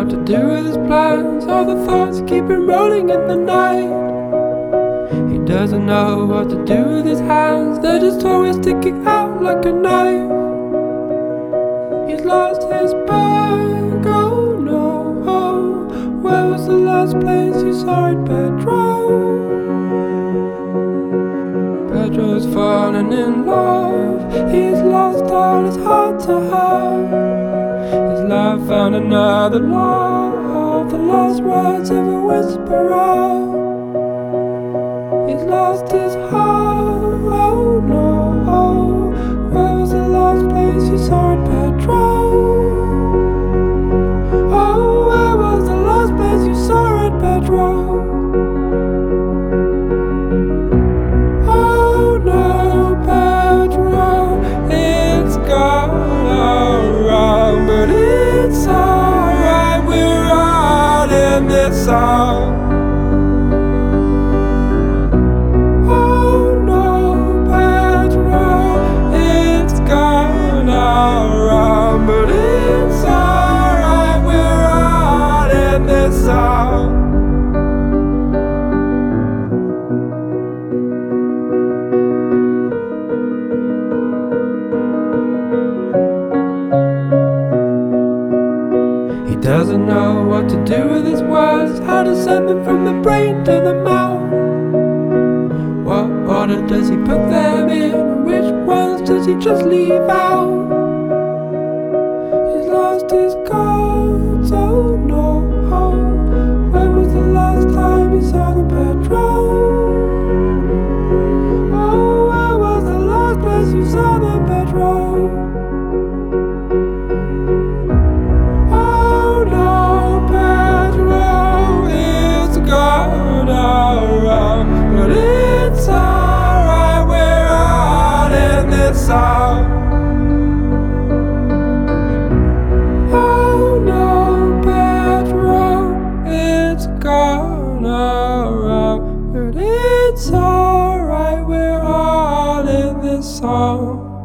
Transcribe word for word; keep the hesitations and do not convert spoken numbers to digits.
what to do with his plans. All the thoughts keep him rolling in the night. He doesn't know what to do with his hands. They're just always sticking out like a knife. He's lost his bag, oh no, oh. Where was the last place you saw it, Pedro? Pedro's fallen in love. He's lost all his heart to have. His love found another love. The last words of a whisperer. He's lost his heart, oh no, oh. Where was the last place you saw it, Pedro? Oh, where was the last place you saw it, Pedro? Oh no, Pedro, it's gone all wrong, but it's alright, we're all in this song. He doesn't know what to do with his words, how to send them from the brain to the mouth. What order does he put them in? Which ones does he just leave out? He's lost his cards, oh no, oh. When was the last time you saw them, Pedro? Oh, where was the last place you saw them, Pedro? But it's alright, we're all in this song. Oh no, Pedro, it's gone around. But it's alright, we're all in this song.